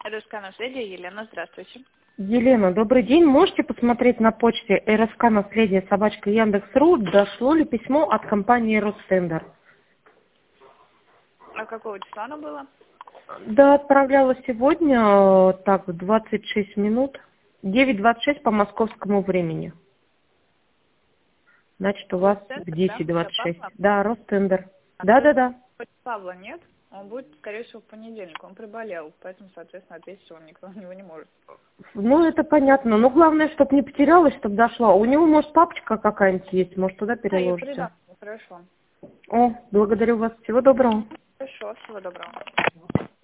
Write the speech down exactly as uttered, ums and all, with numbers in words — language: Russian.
РСК «Наследие», Елена, здравствуйте. Елена, добрый день. Можете посмотреть на почте РСК «Наследие» собачка Яндекс.ру, дошло ли письмо от компании «Ростендер»? А какого числа оно было? Да, отправляла сегодня, э, так, в двадцать шесть минут, девять двадцать шесть по московскому времени. Значит, у вас в Ростендер, да? десять двадцать Для шесть. Павла? Да, Ростендер. А то Да-да-да. Павла нет, он будет, скорее всего, в понедельник. Он приболел, поэтому, соответственно, ответить вам никто на него не может. Ну, это понятно. Но главное, чтобы не потерялась, чтобы дошла. У него, может, папочка какая-нибудь есть, может, туда Да, я переложите. передам. Хорошо. О, благодарю вас. Всего доброго. Хорошо, всего доброго.